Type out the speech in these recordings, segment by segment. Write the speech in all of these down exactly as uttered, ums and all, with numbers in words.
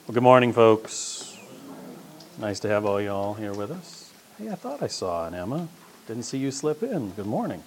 Well, good morning, folks. Nice to have all y'all here with us. Hey, I thought I saw an Emma. Didn't see you slip in. Good morning.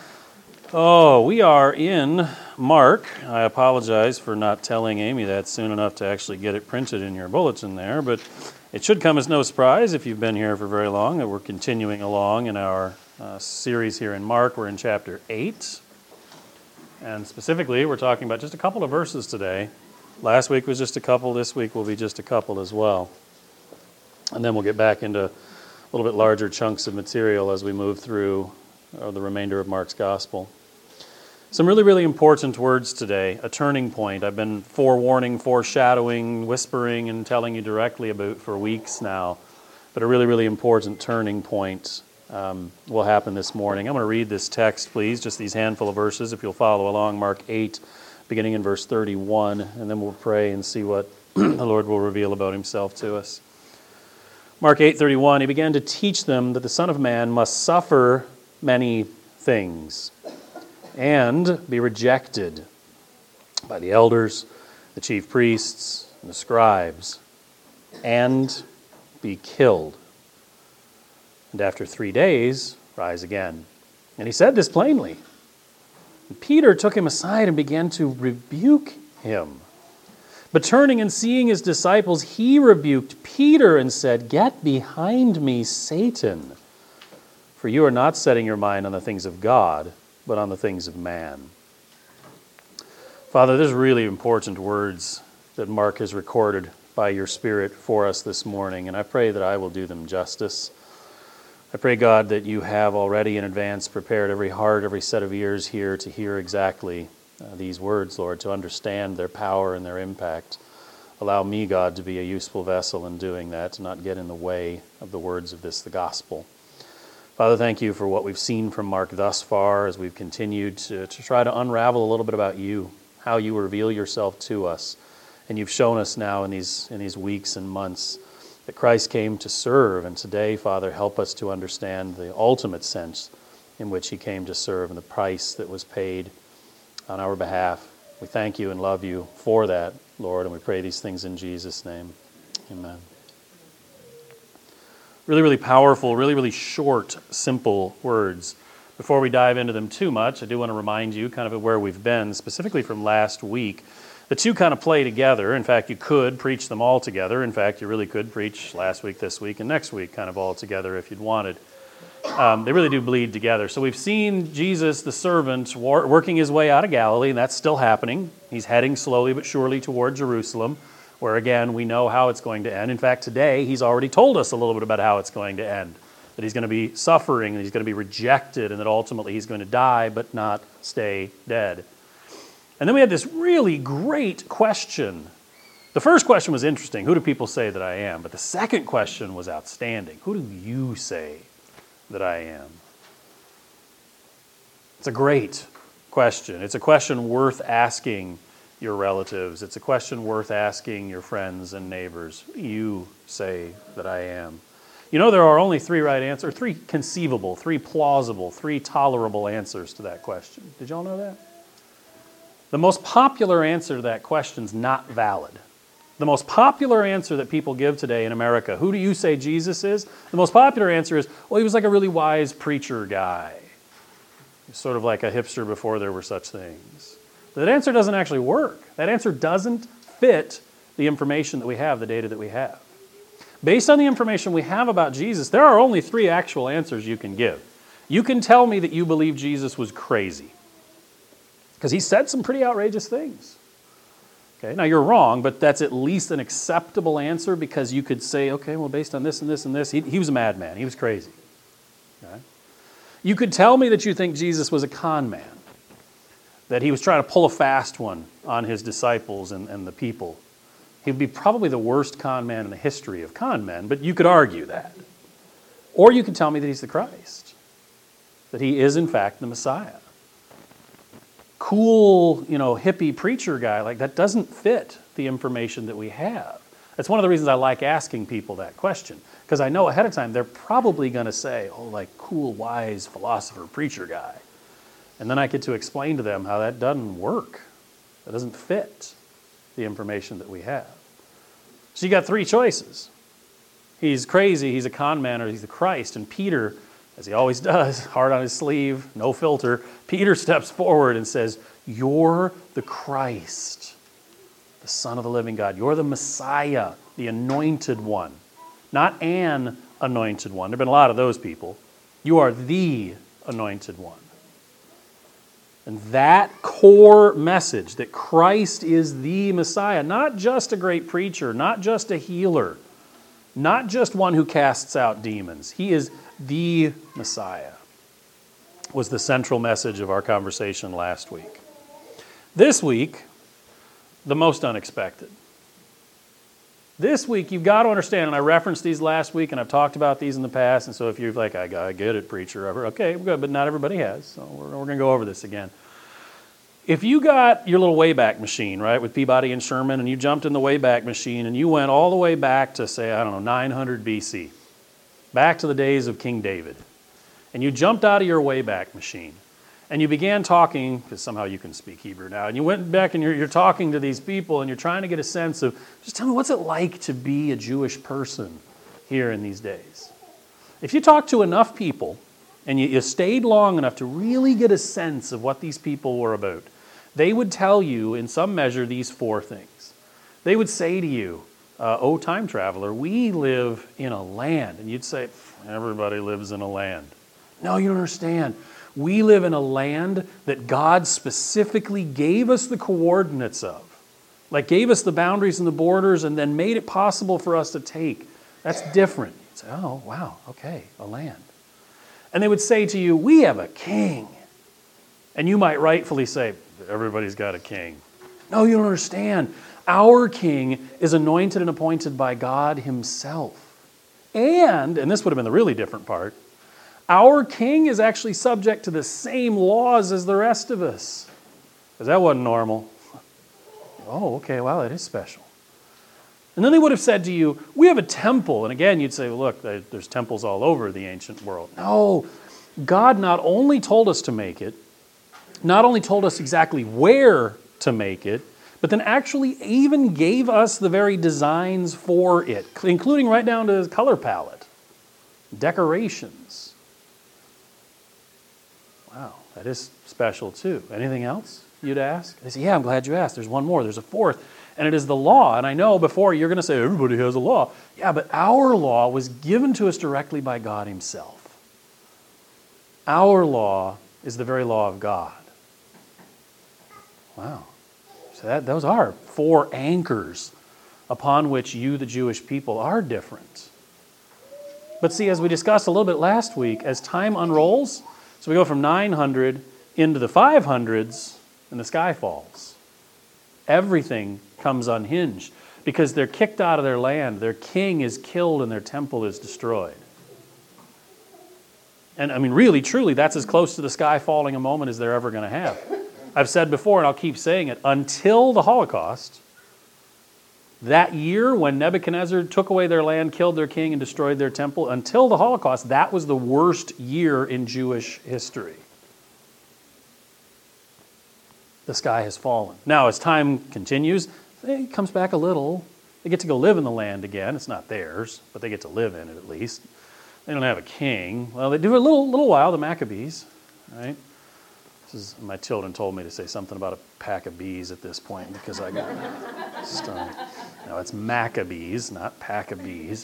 Oh, we are in Mark. I apologize for not telling Amy that soon enough to actually get it printed in your bulletin there, but it should come as no surprise if you've been here for very long that we're continuing along in our uh, series here in Mark. We're in chapter eight, and specifically we're talking about just a couple of verses today. Last week was just a couple. This week will be just a couple as well. And then we'll get back into a little bit larger chunks of material as we move through uh, the remainder of Mark's gospel. Some really, really important words today. A turning point. I've been forewarning, foreshadowing, whispering, and telling you directly about for weeks now. But a really, really important turning point um, will happen this morning. I'm going to read this text, please, just these handful of verses, if you'll follow along, Mark eight, beginning in verse thirty-one, and then we'll pray and see what the Lord will reveal about himself to us. Mark eight thirty-one, he began to teach them that the Son of Man must suffer many things and be rejected by the elders, the chief priests, and the scribes, and be killed, and after three days rise again. And he said this plainly. And Peter took him aside and began to rebuke him. But turning and seeing his disciples, he rebuked Peter and said, "Get behind me, Satan, for you are not setting your mind on the things of God, but on the things of man." Father, there's really important words that Mark has recorded by your Spirit for us this morning, and I pray that I will do them justice. I pray, God, that you have already in advance prepared every heart, every set of ears here to hear exactly uh, these words, Lord, to understand their power and their impact. Allow me, God, to be a useful vessel in doing that, to not get in the way of the words of this, the gospel. Father, thank you for what we've seen from Mark thus far as we've continued to, to try to unravel a little bit about you, how you reveal yourself to us. And you've shown us now in these, in these weeks and months that Christ came to serve, and today, Father, help us to understand the ultimate sense in which he came to serve and the price that was paid on our behalf. We thank you and love you for that, Lord, and we pray these things in Jesus' name. Amen. Really, really powerful, really, really short, simple words. Before we dive into them too much, I do want to remind you kind of where we've been, specifically from last week. The two kind of play together. In fact, you could preach them all together. In fact, you really could preach last week, this week, and next week kind of all together if you'd wanted. Um, they really do bleed together. So we've seen Jesus, the servant, war- working his way out of Galilee, and that's still happening. He's heading slowly but surely toward Jerusalem, where, again, we know how it's going to end. In fact, today, he's already told us a little bit about how it's going to end, that he's going to be suffering, and he's going to be rejected, and that ultimately he's going to die but not stay dead. And then we had this really great question. The first question was interesting. Who do people say that I am? But the second question was outstanding. Who do you say that I am? It's a great question. It's a question worth asking your relatives. It's a question worth asking your friends and neighbors. Who do you say that I am? You know, there are only three right answers, three conceivable, three plausible, three tolerable answers to that question. Did y'all know that? The most popular answer to that question is not valid. The most popular answer that people give today in America, who do you say Jesus is? The most popular answer is, well, he was like a really wise preacher guy. He's sort of like a hipster before there were such things. That answer doesn't actually work. That answer doesn't fit the information that we have, the data that we have. Based on the information we have about Jesus, there are only three actual answers you can give. You can tell me that you believe Jesus was crazy, because he said some pretty outrageous things. Okay, now you're wrong, but that's at least an acceptable answer, because you could say, okay, well, based on this and this and this, he, he was a madman. He was crazy. Okay? You could tell me that you think Jesus was a con man, that he was trying to pull a fast one on his disciples and, and the people. He would be probably the worst con man in the history of con men, but you could argue that. Or you could tell me that he's the Christ, that he is, in fact, the Messiah. Cool, you know, hippie preacher guy, like that doesn't fit the information that we have. That's one of the reasons I like asking people that question, because I know ahead of time they're probably going to say, oh, like cool, wise philosopher preacher guy. And then I get to explain to them how that doesn't work. That doesn't fit the information that we have. So you got three choices. He's crazy, he's a con man, or he's the Christ. And Peter, as he always does, heart on his sleeve, no filter, Peter steps forward and says, you're the Christ, the Son of the living God. You're the Messiah, the anointed one. Not an anointed one. There have been a lot of those people. You are the anointed one. And that core message that Christ is the Messiah, not just a great preacher, not just a healer, not just one who casts out demons. He is the Messiah, was the central message of our conversation last week. This week, the most unexpected. This week, you've got to understand, and I referenced these last week, and I've talked about these in the past, and so if you're like, I, I get it, preacher, okay, good, but not everybody has, so we're, we're going to go over this again. If you got your little Wayback Machine, right, with Peabody and Sherman, and you jumped in the Wayback Machine, and you went all the way back to, say, I don't know, nine hundred B C, back to the days of King David, and you jumped out of your Wayback Machine, and you began talking, because somehow you can speak Hebrew now, and you went back and you're, you're talking to these people, and you're trying to get a sense of, just tell me, what's it like to be a Jewish person here in these days? If you talk to enough people, and you, you stayed long enough to really get a sense of what these people were about, they would tell you, in some measure, these four things. They would say to you, uh, oh, time traveler, we live in a land. And you'd say, everybody lives in a land. No, you don't understand. We live in a land that God specifically gave us the coordinates of. Like gave us the boundaries and the borders and then made it possible for us to take. That's different. You'd say, oh, wow, okay, a land. And they would say to you, we have a king. And you might rightfully say, everybody's got a king. No, you don't understand. Our king is anointed and appointed by God himself. And, and this would have been the really different part, our king is actually subject to the same laws as the rest of us. Because that wasn't normal. Oh, okay, well, it is special. And then they would have said to you, we have a temple. And again, you'd say, well, look, there's temples all over the ancient world. No, God not only told us to make it, not only told us exactly where to make it, but then actually even gave us the very designs for it, including right down to the color palette, decorations. Wow, that is special too. Anything else you'd ask? They say, yeah, I'm glad you asked. There's one more. There's a fourth. And it is the law. And I know before you're going to say, everybody has a law. Yeah, but our law was given to us directly by God himself. Our law is the very law of God. Wow. So that, those are four anchors upon which you, the Jewish people, are different. But see, as we discussed a little bit last week, as time unrolls, so we go from nine hundred into the five hundreds, and the sky falls. Everything comes unhinged because they're kicked out of their land. Their king is killed and their temple is destroyed. And I mean, really, truly, that's as close to the sky falling a moment as they're ever going to have. I've said before, and I'll keep saying it, until the Holocaust, that year when Nebuchadnezzar took away their land, killed their king, and destroyed their temple, until the Holocaust, that was the worst year in Jewish history. The sky has fallen. Now, as time continues, it comes back a little. They get to go live in the land again. It's not theirs, but they get to live in it at least. They don't have a king. Well, they do a little little while, the Maccabees, right? This is, my children told me to say something about a pack of bees at this point because I got stung. No, it's Maccabees, not pack of bees.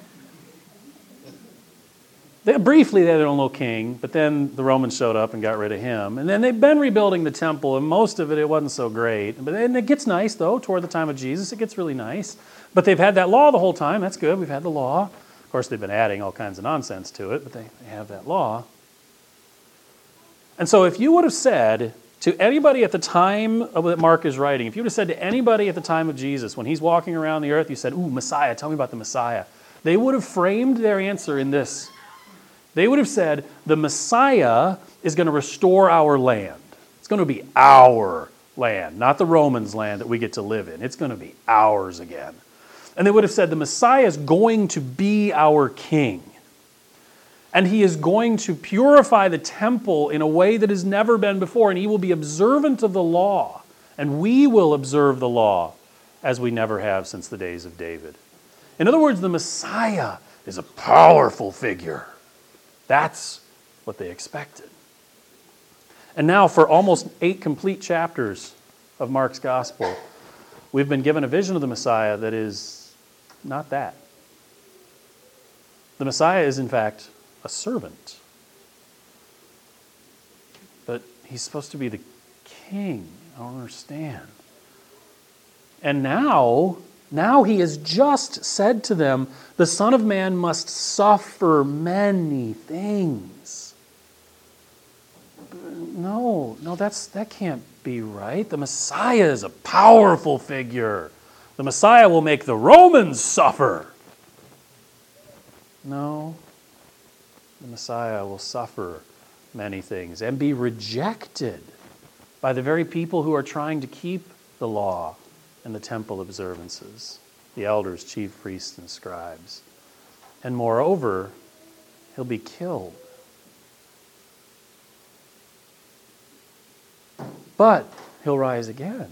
They, briefly, they had their own little king, but then the Romans showed up and got rid of him. And then they've been rebuilding the temple, and most of it, it wasn't so great. But then it gets nice, though, toward the time of Jesus. It gets really nice. But they've had that law the whole time. That's good. We've had the law. Of course, they've been adding all kinds of nonsense to it, but they, they have that law. And so if you would have said to anybody at the time of that Mark is writing, if you would have said to anybody at the time of Jesus, when he's walking around the earth, you said, ooh, Messiah, tell me about the Messiah. They would have framed their answer in this. They would have said, the Messiah is going to restore our land. It's going to be our land, not the Romans' land that we get to live in. It's going to be ours again. And they would have said, the Messiah is going to be our king. And he is going to purify the temple in a way that has never been before. And he will be observant of the law. And we will observe the law as we never have since the days of David. In other words, the Messiah is a powerful figure. That's what they expected. And now for almost eight complete chapters of Mark's gospel, we've been given a vision of the Messiah that is not that. The Messiah is, in fact, a servant. But he's supposed to be the king. I don't understand. And now, now he has just said to them, the Son of Man must suffer many things. No, no, that's that can't be right. The Messiah is a powerful figure. The Messiah will make the Romans suffer. No, the Messiah will suffer many things and be rejected by the very people who are trying to keep the law and the temple observances, the elders, chief priests, and scribes. And moreover, he'll be killed. But he'll rise again.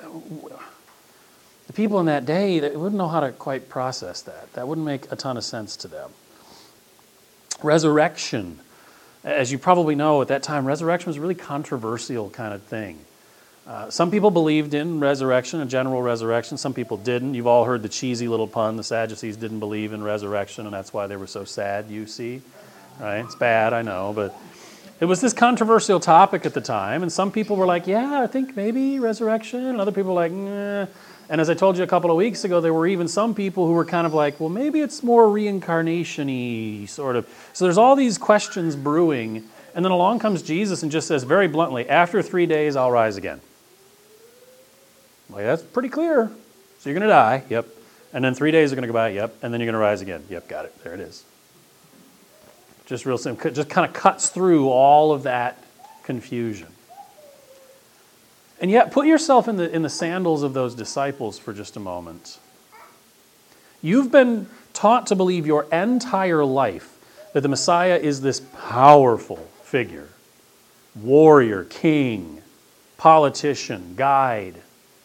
The people in that day, they wouldn't know how to quite process that. That wouldn't make a ton of sense to them. Resurrection. As you probably know, at that time, resurrection was a really controversial kind of thing. Uh, some people believed in resurrection, a general resurrection. Some people didn't. You've all heard the cheesy little pun, the Sadducees didn't believe in resurrection, and that's why they were so sad, you see. Right? It's bad, I know, but it was this controversial topic at the time, and some people were like, yeah, I think maybe resurrection, and other people were like, nah. And as I told you a couple of weeks ago, there were even some people who were kind of like, well, maybe it's more reincarnation-y, sort of. So there's all these questions brewing, and then along comes Jesus and just says very bluntly, after three days, I'll rise again. Like, that's pretty clear. So you're going to die, yep. And then three days are going to go by, yep. And then you're going to rise again. Yep, got it. There it is. Just real simple. Just kind of cuts through all of that confusion. And yet, put yourself in the in the sandals of those disciples for just a moment. You've been taught to believe your entire life that the Messiah is this powerful figure, warrior, king, politician, guide.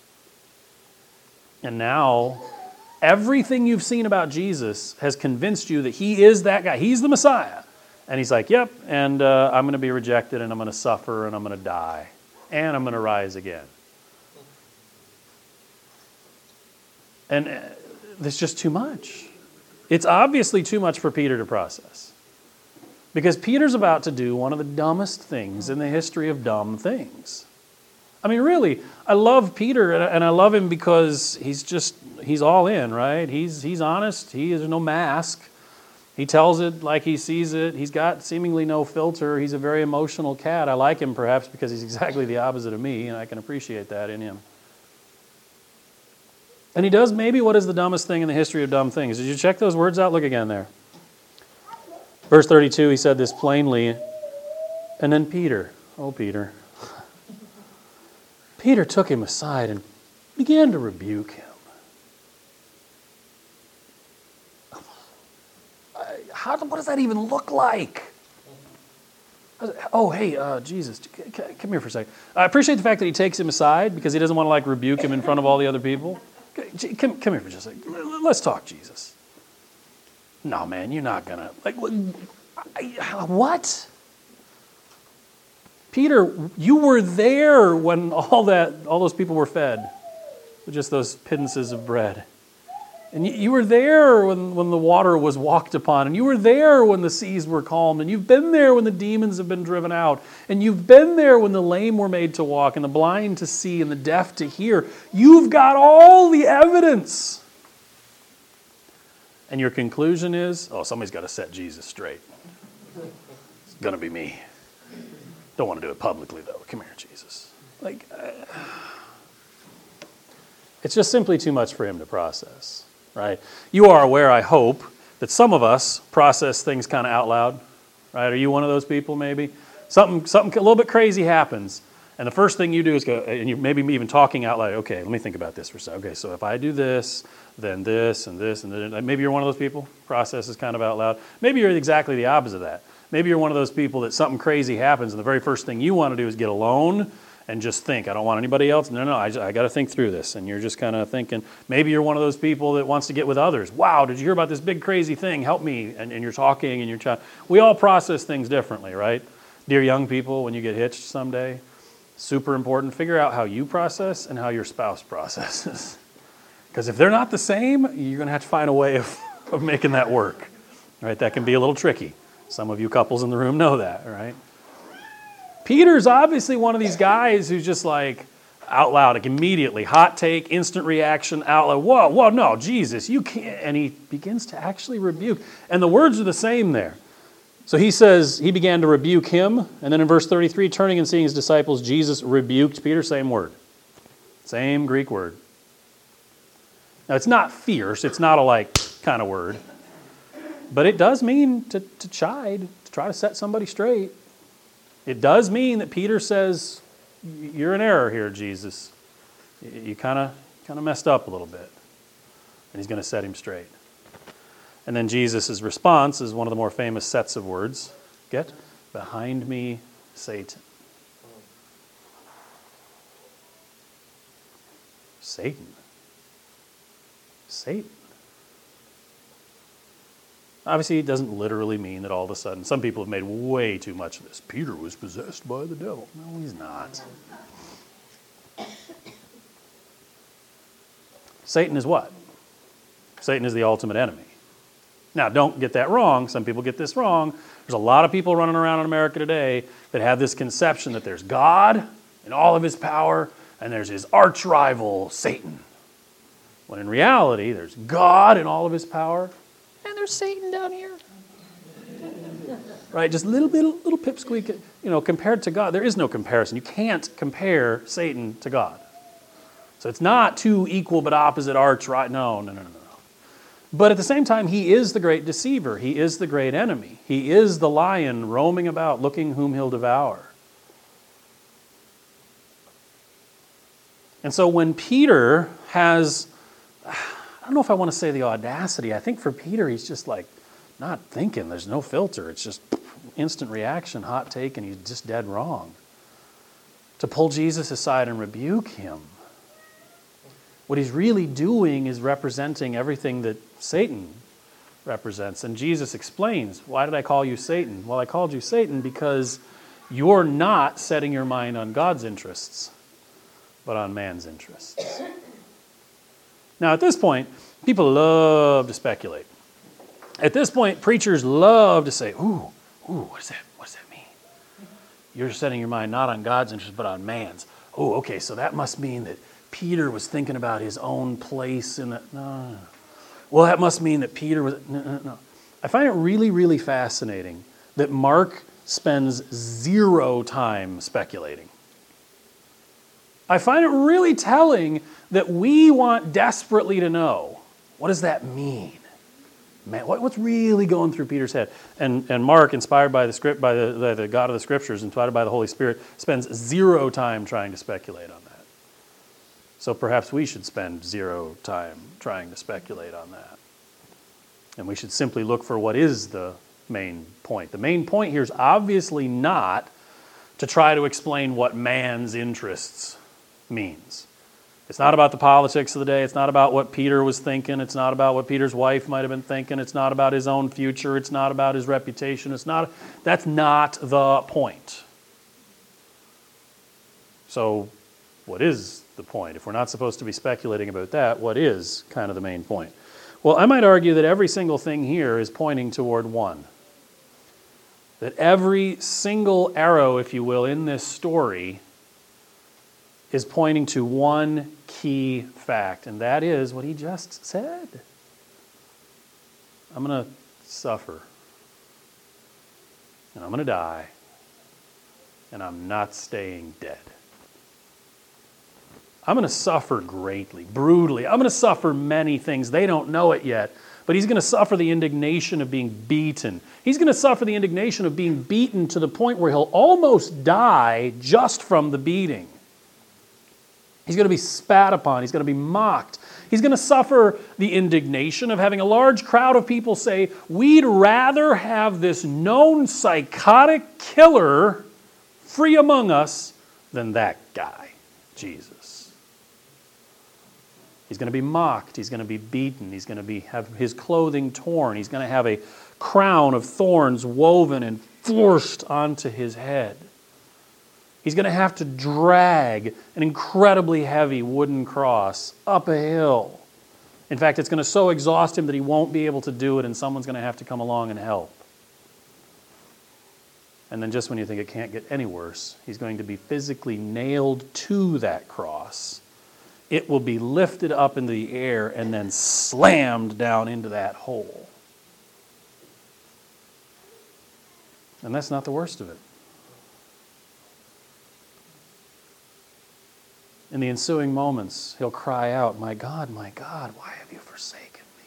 And now, everything you've seen about Jesus has convinced you that he is that guy. He's the Messiah. And he's like, yep, and uh, I'm going to be rejected, and I'm going to suffer, and I'm going to die, and I'm going to rise again. And uh, there's just too much. It's obviously too much for Peter to process. Because Peter's about to do one of the dumbest things in the history of dumb things. I mean, really, I love Peter, and I love him because he's just, he's all in, right? He's he's honest. He has no mask. He tells it like he sees it. He's got seemingly no filter. He's a very emotional cat. I like him perhaps because he's exactly the opposite of me, and I can appreciate that in him. And he does maybe what is the dumbest thing in the history of dumb things. Did you check those words out? Look again there. Verse thirty-two, he said this plainly. And then Peter, oh Peter, Peter took him aside and began to rebuke him. How, what does that even look like? Oh, hey, uh, Jesus, come here for a second. I appreciate the fact that he takes him aside because he doesn't want to like rebuke him in front of all the other people. Come, come here for just a second. Let's talk, Jesus. No, man, you're not going to. Like, what? Peter, you were there when all that, all those people were fed with just those pittances of bread. And you, you were there when, when the water was walked upon. And you were there when the seas were calmed. And you've been there when the demons have been driven out. And you've been there when the lame were made to walk and the blind to see and the deaf to hear. You've got all the evidence. And your conclusion is, oh, somebody's got to set Jesus straight. It's going to be me. Don't want to do it publicly, though. Come here, Jesus. Like, uh, it's just simply too much for him to process, right? You are aware, I hope, that some of us process things kind of out loud, right? Are you one of those people, maybe? Something, something a little bit crazy happens, and the first thing you do is go, and you maybe even talking out loud, okay, let me think about this for a second. Okay, so if I do this, then this, and this, and then, maybe you're one of those people, processes kind of out loud. Maybe you're exactly the opposite of that. Maybe you're one of those people that something crazy happens and the very first thing you want to do is get alone and just think. I don't want anybody else. No, no, I, I got to think through this. And you're just kind of thinking, maybe you're one of those people that wants to get with others. Wow, did you hear about this big crazy thing? Help me. And, and you're talking and you're trying. We all process things differently, right? Dear young people, when you get hitched someday, super important, figure out how you process and how your spouse processes. Because if they're not the same, you're going to have to find a way of, of making that work. Right? That can be a little tricky. Some of you couples in the room know that, right? Peter's obviously one of these guys who's just like out loud, like immediately, hot take, instant reaction, out loud, whoa, whoa, no, Jesus, you can't. And he begins to actually rebuke. And the words are the same there. So he says he began to rebuke him. And then in verse thirty-three, turning and seeing his disciples, Jesus rebuked Peter, same word. Same Greek word. Now it's not fierce, it's not a like kind of word. But it does mean to, to chide, to try to set somebody straight. It does mean that Peter says, you're in error here, Jesus. You kind of kind of messed up a little bit. And he's going to set him straight. And then Jesus' response is one of the more famous sets of words. Get behind me, Satan. Satan. Satan. Obviously, it doesn't literally mean that all of a sudden, some people have made way too much of this. Peter was possessed by the devil. No, he's not. Satan is what? Satan is the ultimate enemy. Now, don't get that wrong. Some people get this wrong. There's a lot of people running around in America today that have this conception that there's God in all of his power, and there's his arch rival, Satan. When in reality, there's God in all of his power, and there's Satan down here. Right? Just a little bit, little pipsqueak. You know, compared to God, there is no comparison. You can't compare Satan to God. So it's not two equal but opposite arch, right? No, no, no, no, no. But at the same time, he is the great deceiver. He is the great enemy. He is the lion roaming about, looking whom he'll devour. And so when Peter has, I don't know if I want to say the audacity. I think for Peter, he's just like not thinking. There's no filter. It's just instant reaction, hot take, and he's just dead wrong. To pull Jesus aside and rebuke him. What he's really doing is representing everything that Satan represents. And Jesus explains, why did I call you Satan? Well, I called you Satan because you're not setting your mind on God's interests, but on man's interests. Now, at this point, people love to speculate. At this point, preachers love to say, ooh, ooh, what does that, what does that mean? You're setting your mind not on God's interests, but on man's. Oh, okay, so that must mean that Peter was thinking about his own place in the... No, no, no. Well, that must mean that Peter was... No, no, no. I find it really, really fascinating that Mark spends zero time speculating. I find it really telling that we want desperately to know, what does that mean? Man, what, what's really going through Peter's head? And and Mark, inspired by the script, by the, the, the God of the Scriptures, inspired by the Holy Spirit, spends zero time trying to speculate on that. So perhaps we should spend zero time trying to speculate on that. And we should simply look for what is the main point. The main point here is obviously not to try to explain what man's interests means. It's not about the politics of the day. It's not about what Peter was thinking. It's not about what Peter's wife might have been thinking. It's not about his own future. It's not about his reputation. It's not. That's not the point. So what is the point? If we're not supposed to be speculating about that, what is kind of the main point? Well, I might argue that every single thing here is pointing toward one. That every single arrow, if you will, in this story is pointing to one key fact, and that is what he just said. I'm going to suffer, and I'm going to die, and I'm not staying dead. I'm going to suffer greatly, brutally. I'm going to suffer many things. They don't know it yet, but he's going to suffer the indignation of being beaten. He's going to suffer the indignation of being beaten to the point where he'll almost die just from the beating. He's going to be spat upon. He's going to be mocked. He's going to suffer the indignation of having a large crowd of people say, we'd rather have this known psychotic killer free among us than that guy. guy, Jesus. He's going to be mocked. He's going to be beaten. He's going to be have his clothing torn. He's going to have a crown of thorns woven and forced onto his head. He's going to have to drag an incredibly heavy wooden cross up a hill. In fact, it's going to so exhaust him that he won't be able to do it, and someone's going to have to come along and help. And then just when you think it can't get any worse, he's going to be physically nailed to that cross. It will be lifted up into the air and then slammed down into that hole. And that's not the worst of it. In the ensuing moments, he'll cry out, "My God, my God, why have you forsaken me?"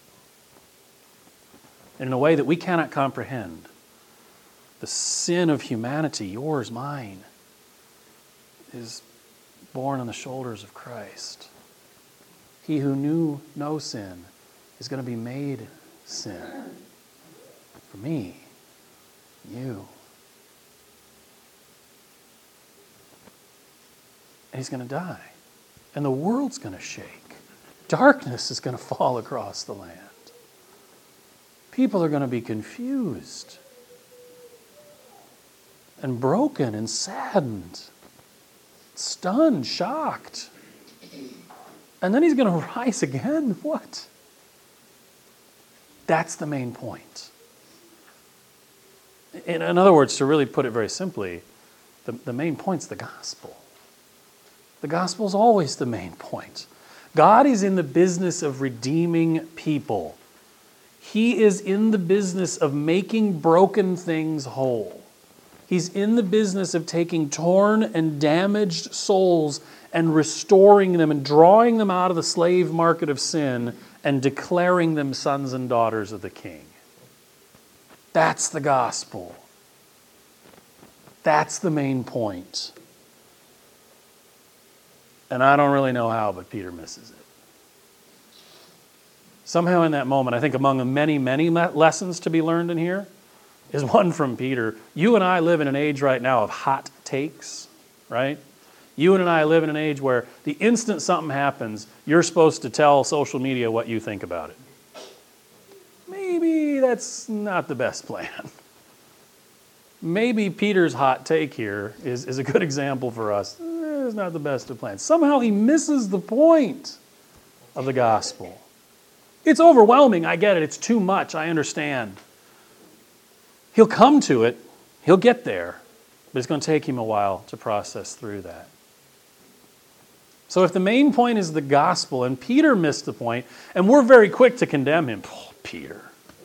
And in a way that we cannot comprehend, the sin of humanity, yours, mine, is borne on the shoulders of Christ. He who knew no sin is going to be made sin for me, you. And he's going to die. And the world's going to shake. Darkness is going to fall across the land. People are going to be confused and broken and saddened, stunned, shocked. And then he's going to rise again. What? That's the main point. In, in other words, to really put it very simply, the, the main point's the gospel. The gospel is always the main point. God is in the business of redeeming people. He is in the business of making broken things whole. He's in the business of taking torn and damaged souls and restoring them and drawing them out of the slave market of sin and declaring them sons and daughters of the King. That's the gospel. That's the main point. And I don't really know how, but Peter misses it. Somehow in that moment, I think among the many, many lessons to be learned in here is one from Peter. You and I live in an age right now of hot takes, right? You and I live in an age where the instant something happens, you're supposed to tell social media what you think about it. Maybe that's not the best plan. Maybe Peter's hot take here is, is a good example for us. It's not the best of plans. Somehow he misses the point of the gospel. It's overwhelming, I get it. It's too much, I understand. He'll come to it. He'll get there. But it's going to take him a while to process through that. So if the main point is the gospel, and Peter missed the point, and we're very quick to condemn him. Oh, Peter.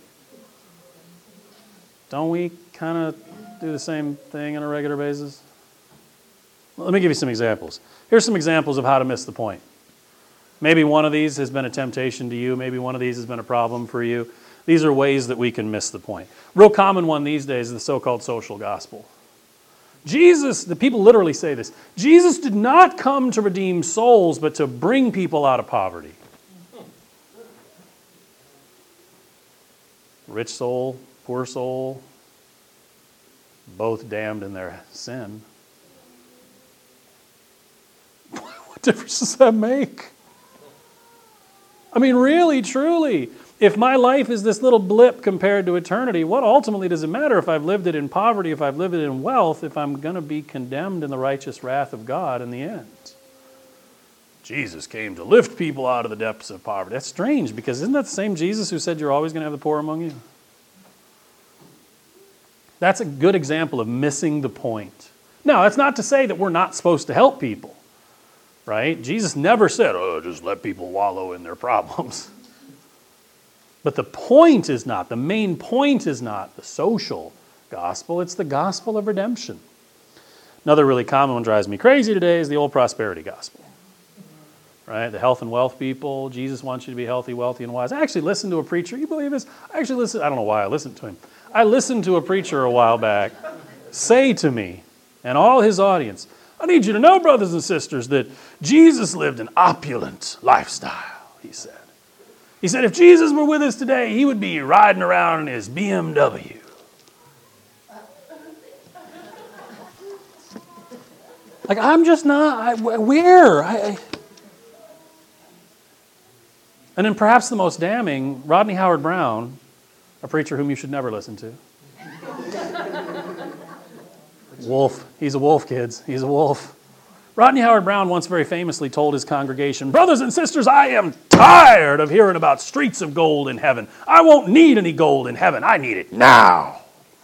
Don't we kind of do the same thing on a regular basis? Well, let me give you some examples. Here's some examples of how to miss the point. Maybe one of these has been a temptation to you. Maybe one of these has been a problem for you. These are ways that we can miss the point. Real common one these days is the so-called social gospel. Jesus, the people literally say this, Jesus did not come to redeem souls, but to bring people out of poverty. Rich soul, poor soul, both damned in their sin. What difference does that make? I mean, really, truly, if my life is this little blip compared to eternity, what ultimately does it matter if I've lived it in poverty, if I've lived it in wealth, if I'm going to be condemned in the righteous wrath of God in the end? Jesus came to lift people out of the depths of poverty. That's strange, because isn't that the same Jesus who said you're always going to have the poor among you? That's a good example of missing the point. Now, that's not to say that we're not supposed to help people, right? Jesus never said, oh, just let people wallow in their problems. But the point is not, the main point is not the social gospel, it's the gospel of redemption. Another really common one drives me crazy today is the old prosperity gospel. Right? The health and wealth people, Jesus wants you to be healthy, wealthy, and wise. I actually listened to a preacher, you believe this? I actually listened, I don't know why I listened to him. I listened to a preacher a while back say to me and all his audience, I need you to know, brothers and sisters, that Jesus lived an opulent lifestyle, he said. He said, if Jesus were with us today, he would be riding around in his B M W. Like, I'm just not, I, where? I, I... And then perhaps the most damning, Rodney Howard-Browne, a preacher whom you should never listen to. Wolf. He's a wolf, kids. He's a wolf. Rodney Howard-Browne once very famously told his congregation, "Brothers and sisters, I am tired of hearing about streets of gold in heaven. I won't need any gold in heaven. I need it now."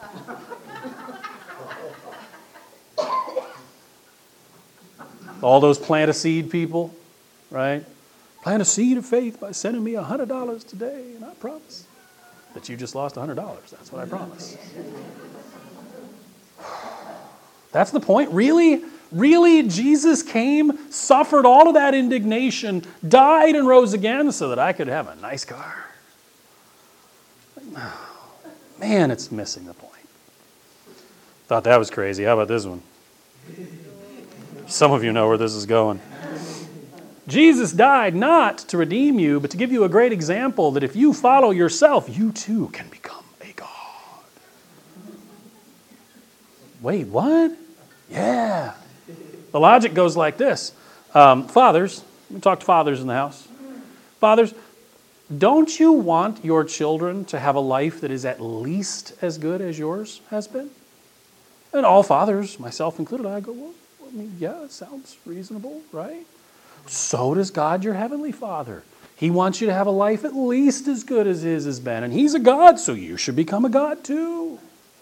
All those plant a seed people, right? Plant a seed of faith by sending me one hundred dollars today, and I promise that you just lost one hundred dollars. That's what I promise. That's the point? Really? Really? Jesus came, suffered all of that indignation, died and rose again so that I could have a nice car? Man, it's missing the point. Thought that was crazy. How about this one? Some of you know where this is going. Jesus died not to redeem you, but to give you a great example that if you follow yourself, you too can become a God. Wait, what? Yeah. The logic goes like this. Um, fathers, we talk to fathers in the house. Fathers, don't you want your children to have a life that is at least as good as yours has been? And all fathers, myself included, I go, well, I mean, yeah, it sounds reasonable, right? So does God, your heavenly Father. He wants you to have a life at least as good as his has been. And he's a God, so you should become a God too.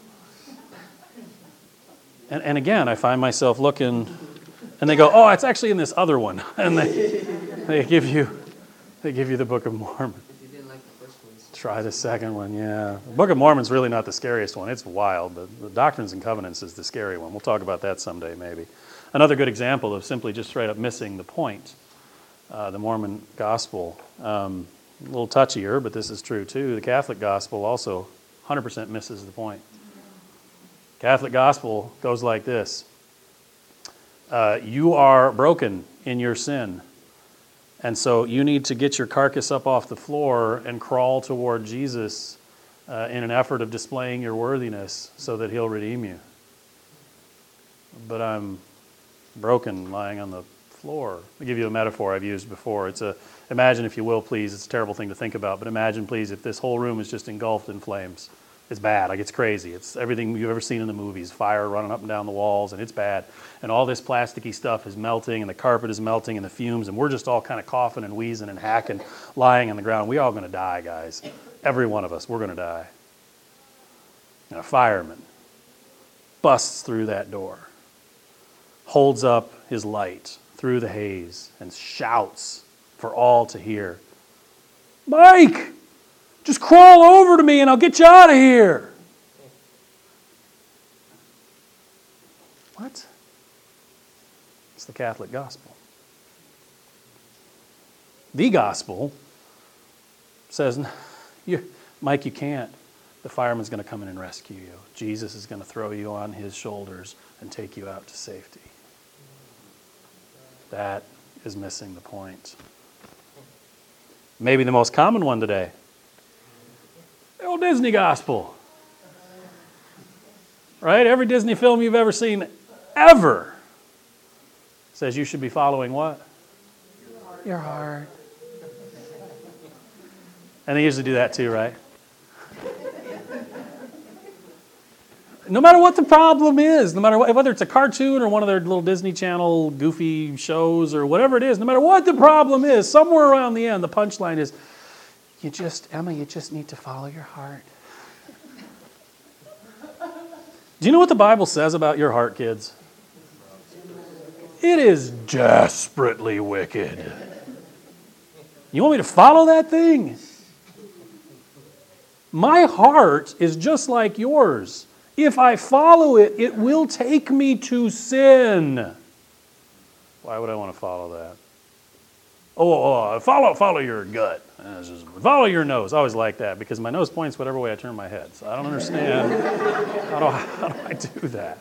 And, and again, I find myself looking, and they go, oh, it's actually in this other one. And they, they give you they give you the Book of Mormon. If you didn't like the first one, Try the second one, yeah. The Book of Mormon's really not the scariest one. It's wild, but the Doctrines and Covenants is the scary one. We'll talk about that someday, maybe. Another good example of simply just straight up missing the point. Uh, the Mormon gospel, um, a little touchier, but this is true too. The Catholic gospel also one hundred percent misses the point. Catholic gospel goes like this. Uh, you are broken in your sin, and so you need to get your carcass up off the floor and crawl toward Jesus uh, in an effort of displaying your worthiness so that he'll redeem you. But I'm broken lying on the floor. I'll give you a metaphor I've used before. It's a, imagine if you will, please, it's a terrible thing to think about, but imagine, please, if this whole room is just engulfed in flames. It's bad, like it's crazy. It's everything you've ever seen in the movies, fire running up and down the walls, and it's bad. And all this plasticky stuff is melting, and the carpet is melting, and the fumes, and we're just all kind of coughing and wheezing and hacking, lying on the ground. We're all going to die, guys. Every one of us, we're going to die. And a fireman busts through that door, holds up his light through the haze, and shouts for all to hear, "Mike, just crawl over to me and I'll get you out of here." What? It's the Catholic gospel. The gospel says, you, Mike, you can't. The fireman's going to come in and rescue you. Jesus is going to throw you on his shoulders and take you out to safety. That is missing the point. Maybe the most common one today. The old Disney gospel. Right? Every Disney film you've ever seen, ever, says you should be following what? Your heart. Your heart. And they usually do that too, right? No matter what the problem is, no matter what, whether it's a cartoon or one of their little Disney Channel goofy shows or whatever it is, no matter what the problem is, somewhere around the end, the punchline is, you just, Emma, you just need to follow your heart. Do you know what the Bible says about your heart, kids? It is desperately wicked. You want me to follow that thing? My heart is just like yours. If I follow it, it will take me to sin. Why would I want to follow that? Oh, oh follow, follow your gut. Just, follow your nose. I always like that because my nose points whatever way I turn my head. So I don't understand how, do, how do I do that?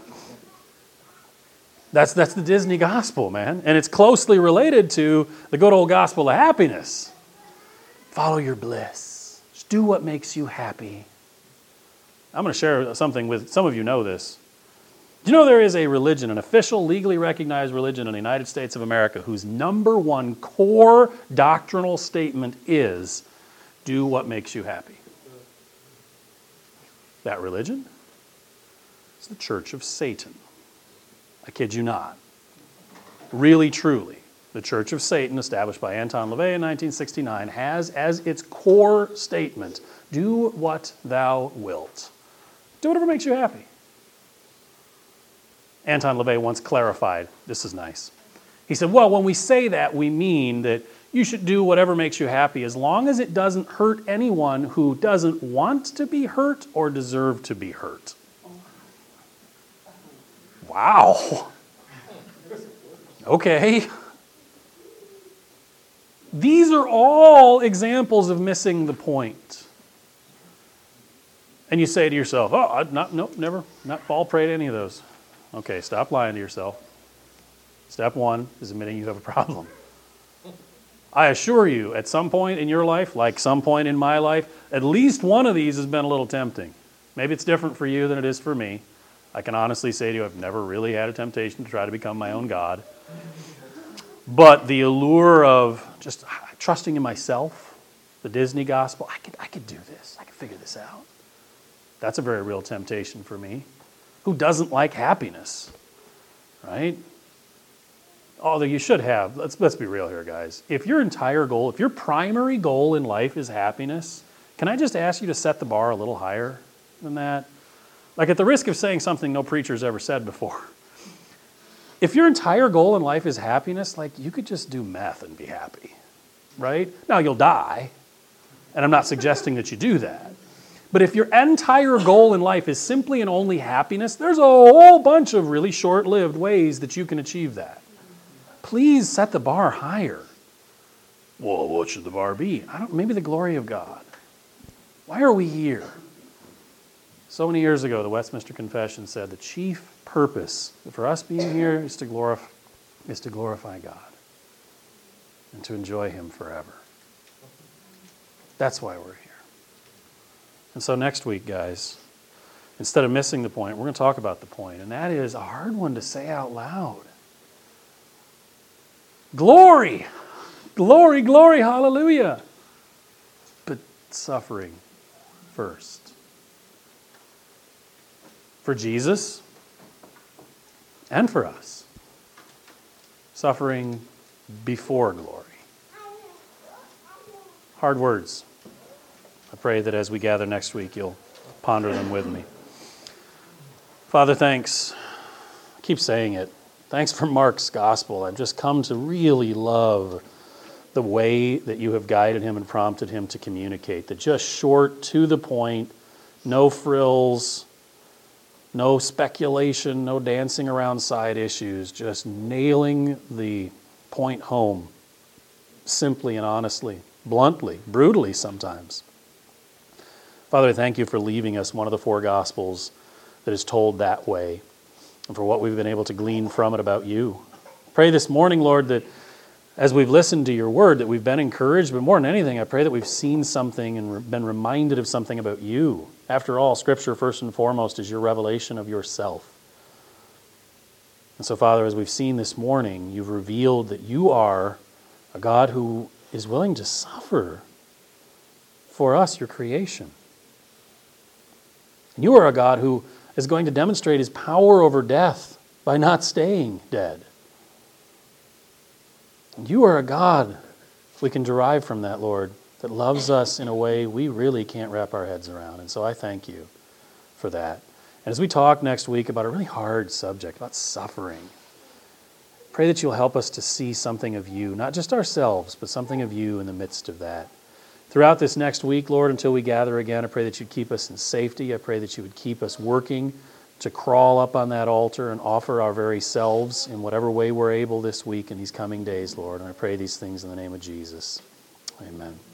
That's, that's the Disney gospel, man. And it's closely related to the good old gospel of happiness. Follow your bliss. Just do what makes you happy. I'm going to share something with, some of you know this. Do you know there is a religion, an official, legally recognized religion in the United States of America whose number one core doctrinal statement is, do what makes you happy? That religion is the Church of Satan. I kid you not. Really, truly, the Church of Satan, established by Anton LaVey in nineteen sixty-nine, has as its core statement, do what thou wilt. Do whatever makes you happy. Anton LaVey once clarified, this is nice. He said, well, when we say that, we mean that you should do whatever makes you happy as long as it doesn't hurt anyone who doesn't want to be hurt or deserve to be hurt. Wow. Okay. These are all examples of missing the point. And you say to yourself, oh, I'd not, nope, never, not fall prey to any of those. Okay, stop lying to yourself. Step one is admitting you have a problem. I assure you, at some point in your life, like some point in my life, at least one of these has been a little tempting. Maybe it's different for you than it is for me. I can honestly say to you, I've never really had a temptation to try to become my own God. But the allure of just trusting in myself, the Disney gospel, I could, I could do this. I could figure this out. That's a very real temptation for me. Who doesn't like happiness, right? Although you should have. Let's, let's be real here, guys. If your entire goal, if your primary goal in life is happiness, can I just ask you to set the bar a little higher than that? Like, at the risk of saying something no preacher's ever said before, if your entire goal in life is happiness, like, you could just do meth and be happy, right? Now, you'll die, and I'm not suggesting that you do that. But if your entire goal in life is simply and only happiness, there's a whole bunch of really short-lived ways that you can achieve that. Please set the bar higher. Well, what should the bar be? I don't. Maybe the glory of God. Why are we here? So many years ago, the Westminster Confession said the chief purpose for us being here is to glorify, is to glorify God and to enjoy Him forever. That's why we're here. And so next week, guys, instead of missing the point, we're going to talk about the point, and that is a hard one to say out loud. Glory! Glory, glory, hallelujah! But suffering first. For Jesus and for us. Suffering before glory. Hard words. I pray that as we gather next week, you'll ponder them with me. Father, thanks. I keep saying it. Thanks for Mark's gospel. I've just come to really love the way that you have guided him and prompted him to communicate. That just short, to the point, no frills, no speculation, no dancing around side issues, just nailing the point home simply and honestly, bluntly, brutally sometimes. Father, I thank you for leaving us one of the four Gospels that is told that way, and for what we've been able to glean from it about you. Pray this morning, Lord, that as we've listened to your word, that we've been encouraged, but more than anything, I pray that we've seen something and been reminded of something about you. After all, Scripture, first and foremost, is your revelation of yourself. And so, Father, as we've seen this morning, you've revealed that you are a God who is willing to suffer for us, your creation. You are a God who is going to demonstrate his power over death by not staying dead. And you are a God, we can derive from that, Lord, that loves us in a way we really can't wrap our heads around. And so I thank you for that. And as we talk next week about a really hard subject, about suffering, pray that you'll help us to see something of you, not just ourselves, but something of you in the midst of that. Throughout this next week, Lord, until we gather again, I pray that you'd keep us in safety. I pray that you would keep us working to crawl up on that altar and offer our very selves in whatever way we're able this week in these coming days, Lord. And I pray these things in the name of Jesus. Amen.